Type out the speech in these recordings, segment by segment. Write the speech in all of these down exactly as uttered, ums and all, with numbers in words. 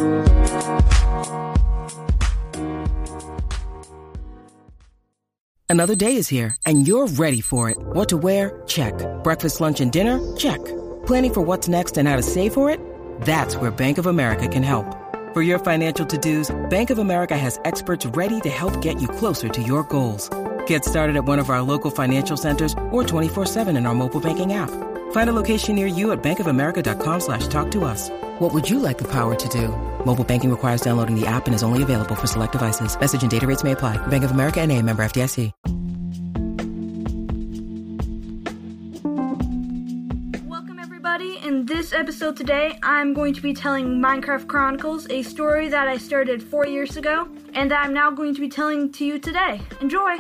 Another day is here, and you're ready for it. What to wear? Check. Breakfast, lunch, and dinner? Check. Planning for what's next and how to save for it? That's where Bank of America can help. For your financial to-dos, Bank of America has experts ready to help get you closer to your goals. Get started at one of our local financial centers or twenty-four seven in our mobile banking app. Find a location near you at bankofamerica.com slash talk to us. What would you like the power to do? Mobile banking requires downloading the app and is only available for select devices. Message and data rates may apply. Bank of America N A, member F D I C. Welcome everybody. In this episode today, I'm going to be telling Minecraft Chronicles, a story that I started four years ago, and that I'm now going to be telling to you today. Enjoy!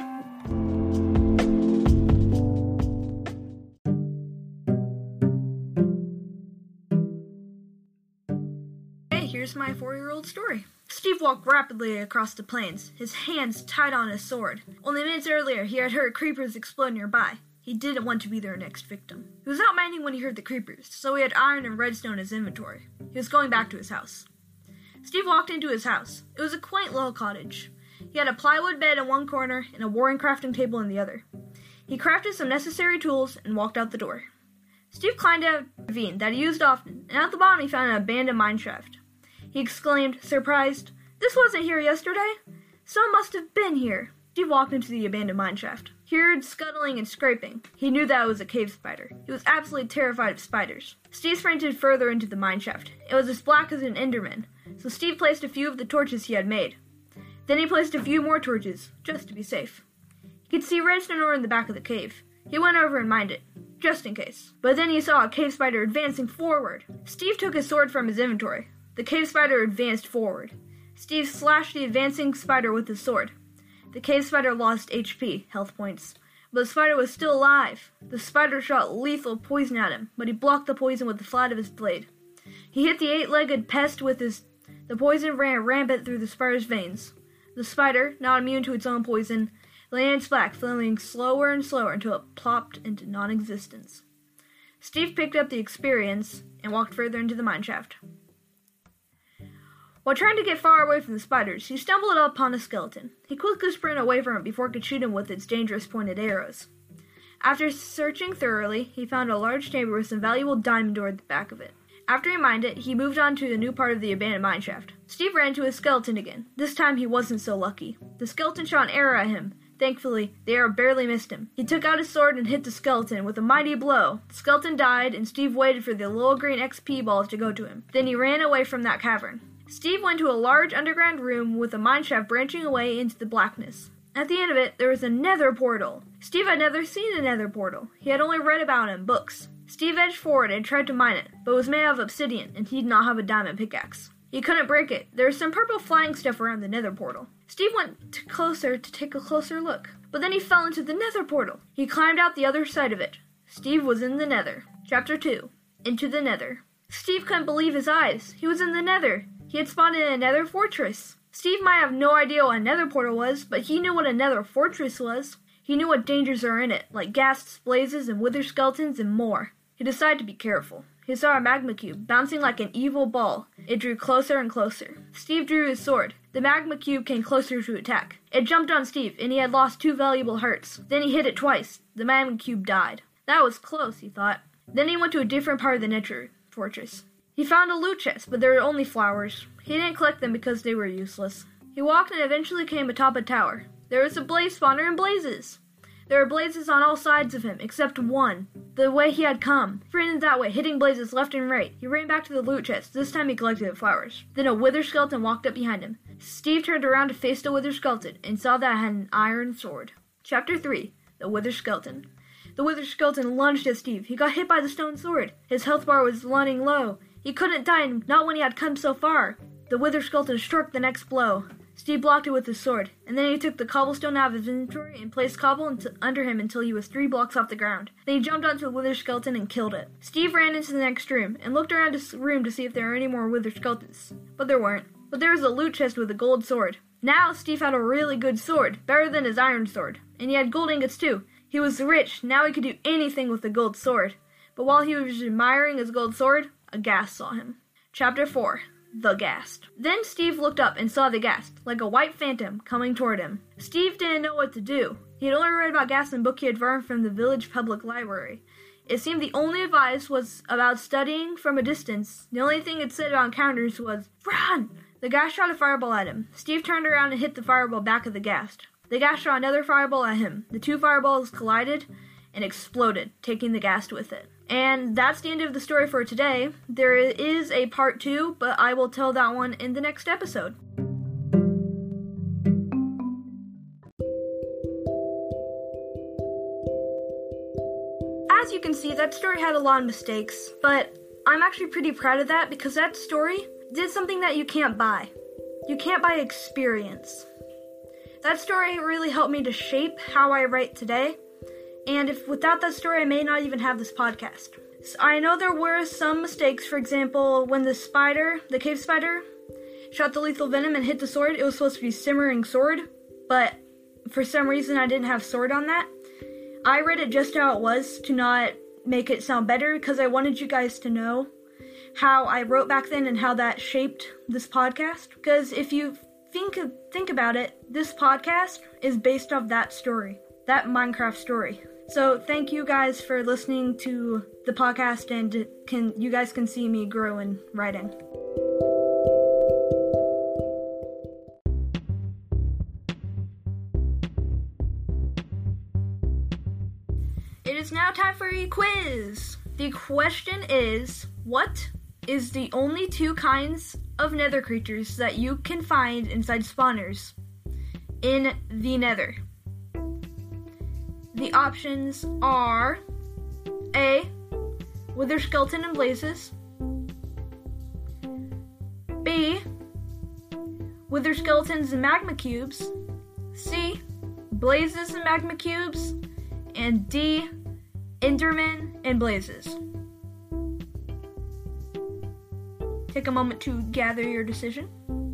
Here's my four-year-old story. Steve walked rapidly across the plains, his hands tied on his sword. Only minutes earlier, he had heard creepers explode nearby. He didn't want to be their next victim. He was out mining when he heard the creepers, so he had iron and redstone in his inventory. He was going back to his house. Steve walked into his house. It was a quaint little cottage. He had a plywood bed in one corner and a warring crafting table in the other. He crafted some necessary tools and walked out the door. Steve climbed out a ravine that he used often, and at the bottom he found an abandoned mine shaft. He exclaimed, surprised, "This wasn't here yesterday. Someone must have been here." Steve walked into the abandoned mine shaft. He heard scuttling and scraping. He knew that it was a cave spider. He was absolutely terrified of spiders. Steve sprinted further into the mine shaft. It was as black as an Enderman, so Steve placed a few of the torches he had made. Then he placed a few more torches, just to be safe. He could see redstone ore in the back of the cave. He went over and mined it, just in case. But then he saw a cave spider advancing forward. Steve took his sword from his inventory. The cave spider advanced forward. Steve slashed the advancing spider with his sword. The cave spider lost H P, health points, but the spider was still alive. The spider shot lethal poison at him, but he blocked the poison with the flat of his blade. He hit the eight-legged pest with his... The poison ran rampant through the spider's veins. The spider, not immune to its own poison, lay in its back, flailing slower and slower until it plopped into non-existence. Steve picked up the experience and walked further into the mineshaft. While trying to get far away from the spiders, he stumbled upon a skeleton. He quickly sprinted away from it before it could shoot him with its dangerous pointed arrows. After searching thoroughly, he found a large chamber with some valuable diamond ore at the back of it. After he mined it, he moved on to a new part of the abandoned mineshaft. Steve ran into a skeleton again. This time he wasn't so lucky. The skeleton shot an arrow at him. Thankfully, the arrow barely missed him. He took out his sword and hit the skeleton with a mighty blow. The skeleton died, and Steve waited for the little green X P balls to go to him. Then he ran away from that cavern. Steve went to a large underground room with a mineshaft branching away into the blackness. At the end of it, there was a nether portal. Steve had never seen a nether portal. He had only read about it in books. Steve edged forward and tried to mine it, but it was made out of obsidian, and he did not have a diamond pickaxe. He couldn't break it. There was some purple flying stuff around the nether portal. Steve went to closer to take a closer look, but then he fell into the nether portal. He climbed out the other side of it. Steve was in the nether. Chapter two. Into the nether. Steve couldn't believe his eyes. He was in the nether. He had spawned in a nether fortress. Steve might have no idea what a nether portal was, but he knew what a nether fortress was. He knew what dangers are in it, like ghasts, blazes, and wither skeletons, and more. He decided to be careful. He saw a magma cube, bouncing like an evil ball. It drew closer and closer. Steve drew his sword. The magma cube came closer to attack. It jumped on Steve, and he had lost two valuable hearts. Then he hit it twice. The magma cube died. That was close, he thought. Then he went to a different part of the nether fortress. He found a loot chest, but there were only flowers. He didn't collect them because they were useless. He walked and eventually came atop a tower. There was a blaze spawner and blazes. There were blazes on all sides of him, except one. The way he had come. He ran that way, hitting blazes left and right. He ran back to the loot chest. This time he collected the flowers. Then a wither skeleton walked up behind him. Steve turned around to face the wither skeleton and saw that it had an iron sword. Chapter three. The Wither Skeleton. The wither skeleton lunged at Steve. He got hit by the stone sword. His health bar was running low. He couldn't die, not when he had come so far. The wither skeleton struck the next blow. Steve blocked it with his sword, and then he took the cobblestone out of his inventory and placed cobble into, under him until he was three blocks off the ground. Then he jumped onto the wither skeleton and killed it. Steve ran into the next room and looked around his room to see if there were any more wither skeletons. But there weren't. But there was a loot chest with a gold sword. Now Steve had a really good sword, better than his iron sword. And he had gold ingots too. He was rich. Now he could do anything with the gold sword. But while he was admiring his gold sword, a ghast saw him. Chapter four. the ghast. Then Steve looked up and saw the ghast, like a white phantom, coming toward him. Steve didn't know what to do. He had only read about ghasts in a book he had borrowed from the village public library. It seemed the only advice was about studying from a distance. The only thing it said about encounters was, "Run!" The ghast shot a fireball at him. Steve turned around and hit the fireball back at the ghast. The ghast shot another fireball at him. The two fireballs collided and exploded, taking the ghast with it. And that's the end of the story for today. There is a part two, but I will tell that one in the next episode. As you can see, that story had a lot of mistakes, but I'm actually pretty proud of that because that story did something that you can't buy. You can't buy experience. That story really helped me to shape how I write today, and if without that story, I may not even have this podcast. So I know there were some mistakes. For example, when the spider, the cave spider, shot the lethal venom and hit the sword, it was supposed to be simmering sword, but for some reason I didn't have sword on that. I read it just how it was to not make it sound better because I wanted you guys to know how I wrote back then and how that shaped this podcast. Because if you think think about it, this podcast is based off that story, that Minecraft story. So thank you guys for listening to the podcast, and can you guys can see me grow in writing. It is now time for a quiz. The question is, what is the only two kinds of nether creatures that you can find inside spawners in the nether? The options are A, Wither Skeleton and Blazes, B, Wither Skeletons and Magma Cubes, C, Blazes and Magma Cubes, and D, Enderman and Blazes. Take a moment to gather your decision.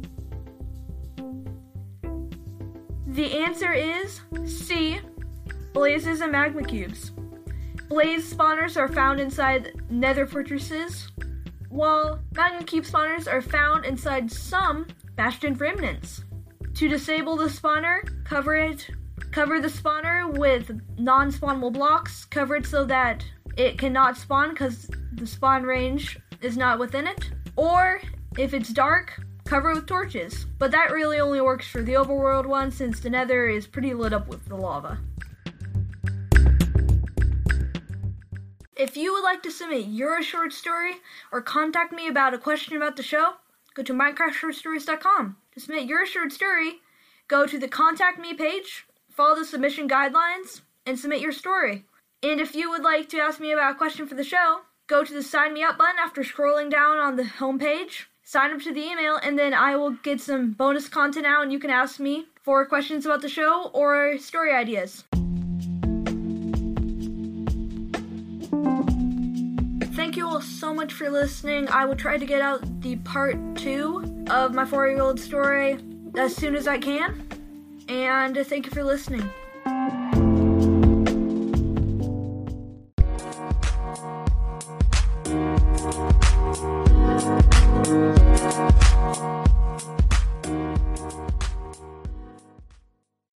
The answer is C, Blazes and Magma Cubes. Blaze spawners are found inside nether fortresses, while Magma Cube spawners are found inside some Bastion remnants. To disable the spawner, cover it Cover the spawner with non-spawnable blocks. Cover it so that it cannot spawn because the spawn range is not within it. Or, if it's dark, cover it with torches. But that really only works for the overworld one since the nether is pretty lit up with the lava. If you would like to submit your short story or contact me about a question about the show, go to minecraft short stories dot com. To submit your short story, go to the Contact Me page, follow the submission guidelines, and submit your story. And if you would like to ask me about a question for the show, go to the Sign Me Up button after scrolling down on the homepage, sign up to the email, and then I will get some bonus content out and you can ask me for questions about the show or story ideas. Thank you all so much for listening. I will try to get out the part two of my four-year-old story as soon as I can. And thank you for listening.